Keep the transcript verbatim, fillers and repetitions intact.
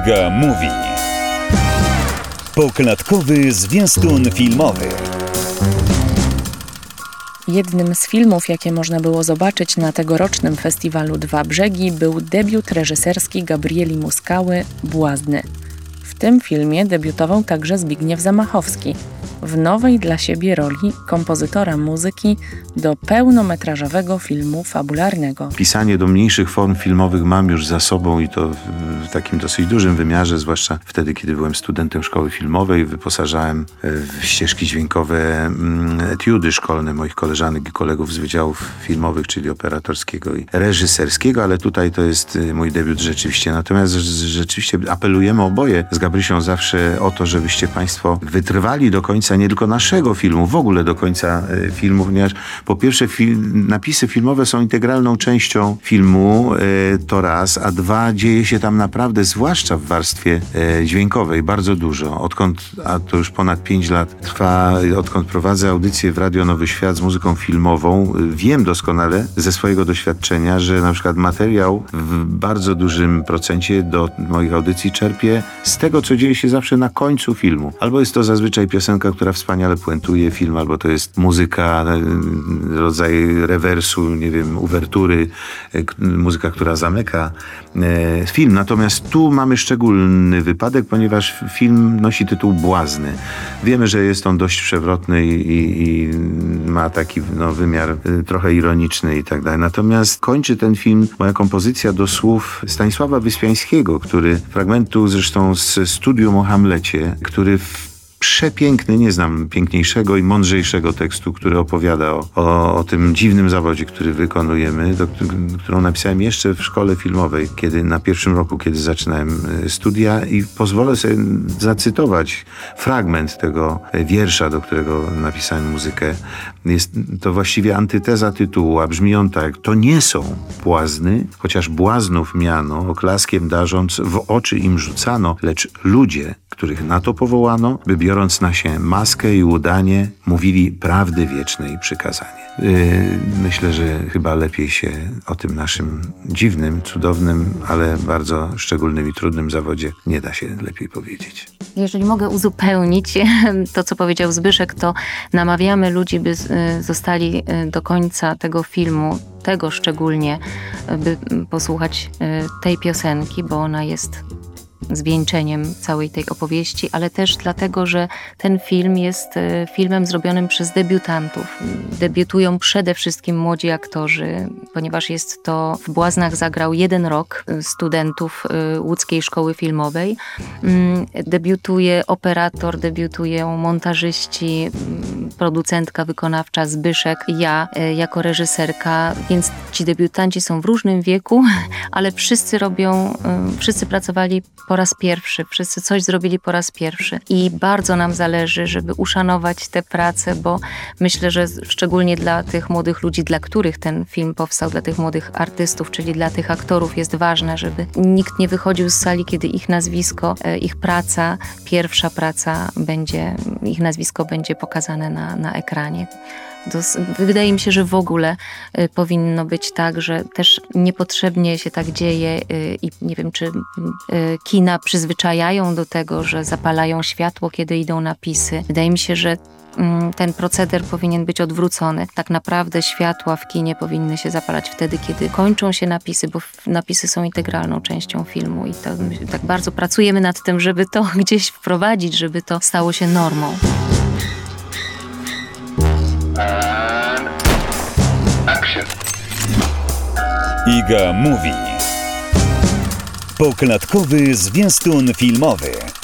Iga Mówi. Poklatkowy zwiastun filmowy. Jednym z filmów, jakie można było zobaczyć na tegorocznym festiwalu Dwa Brzegi, był debiut reżyserski Gabrieli Muskały „Błazny”. W tym filmie debiutował także Zbigniew Zamachowski w nowej dla siebie roli kompozytora muzyki do pełnometrażowego filmu fabularnego. Pisanie do mniejszych form filmowych mam już za sobą i to w takim dosyć dużym wymiarze, zwłaszcza wtedy, kiedy byłem studentem szkoły filmowej. Wyposażałem w ścieżki dźwiękowe etiudy szkolne moich koleżanek i kolegów z wydziałów filmowych, czyli operatorskiego i reżyserskiego, ale tutaj to jest mój debiut rzeczywiście. Natomiast rzeczywiście apelujemy oboje z Gabrysią zawsze o to, żebyście Państwo wytrwali do końca nie tylko naszego filmu, w ogóle do końca e, filmu, ponieważ po pierwsze film, napisy filmowe są integralną częścią filmu, e, to raz, a dwa, dzieje się tam naprawdę, zwłaszcza w warstwie e, dźwiękowej, bardzo dużo. Odkąd, a to już ponad pięć lat trwa, odkąd prowadzę audycję w Radio Nowy Świat z muzyką filmową, wiem doskonale ze swojego doświadczenia, że na przykład materiał w bardzo dużym procencie do moich audycji czerpie z tego, co dzieje się zawsze na końcu filmu. Albo jest to zazwyczaj piosenka, która wspaniale puentuje film, albo to jest muzyka, rodzaj rewersu, nie wiem, uwertury, muzyka, która zamyka e, film. Natomiast tu mamy szczególny wypadek, ponieważ film nosi tytuł „Błazny”. Wiemy, że jest on dość przewrotny i, i ma taki no, wymiar e, trochę ironiczny i tak dalej. Natomiast kończy ten film moja kompozycja do słów Stanisława Wyspiańskiego, który fragmentu zresztą z Studium o Hamlecie, który w przepiękny, nie znam piękniejszego i mądrzejszego tekstu, który opowiada o, o, o tym dziwnym zawodzie, który wykonujemy, do, którą napisałem jeszcze w szkole filmowej, kiedy na pierwszym roku, kiedy zaczynałem studia, i pozwolę sobie zacytować fragment tego wiersza, do którego napisałem muzykę. Jest to właściwie antyteza tytułu, a brzmi on tak: to nie są błazny, chociaż błaznów miano, oklaskiem darząc w oczy im rzucano, lecz ludzie, których na to powołano, by biorąc na się maskę i udanie, mówili prawdy wiecznej przykazanie. Yy, myślę, że chyba lepiej się o tym naszym dziwnym, cudownym, ale bardzo szczególnym i trudnym zawodzie nie da się lepiej powiedzieć. Jeżeli mogę uzupełnić to, co powiedział Zbyszek, to namawiamy ludzi, by zostali do końca tego filmu, tego szczególnie, by posłuchać tej piosenki, bo ona jest zwieńczeniem całej tej opowieści, ale też dlatego, że ten film jest filmem zrobionym przez debiutantów. Debiutują przede wszystkim młodzi aktorzy, ponieważ jest to w Błaznach zagrał jeden rok studentów Łódzkiej Szkoły Filmowej. Debiutuje operator, debiutują montażyści, producentka wykonawcza Zbyszek, ja jako reżyserka, więc ci debiutanci są w różnym wieku, ale wszyscy robią, wszyscy pracowali po raz pierwszy, wszyscy coś zrobili po raz pierwszy i bardzo nam zależy, żeby uszanować tę pracę, bo myślę, że szczególnie dla tych młodych ludzi, dla których ten film powstał, dla tych młodych artystów, czyli dla tych aktorów, jest ważne, żeby nikt nie wychodził z sali, kiedy ich nazwisko, ich praca, pierwsza praca będzie, ich nazwisko będzie pokazane na, na ekranie. Wydaje mi się, że w ogóle y, powinno być tak, że też niepotrzebnie się tak dzieje y, i nie wiem, czy y, kina przyzwyczajają do tego, że zapalają światło, kiedy idą napisy. Wydaje mi się, że y, ten proceder powinien być odwrócony. Tak naprawdę światła w kinie powinny się zapalać wtedy, kiedy kończą się napisy, bo napisy są integralną częścią filmu i to, my, tak bardzo pracujemy nad tym, żeby to gdzieś wprowadzić, żeby to stało się normą. And action. Iga Mówi. Poklatkowy zwiastun filmowy.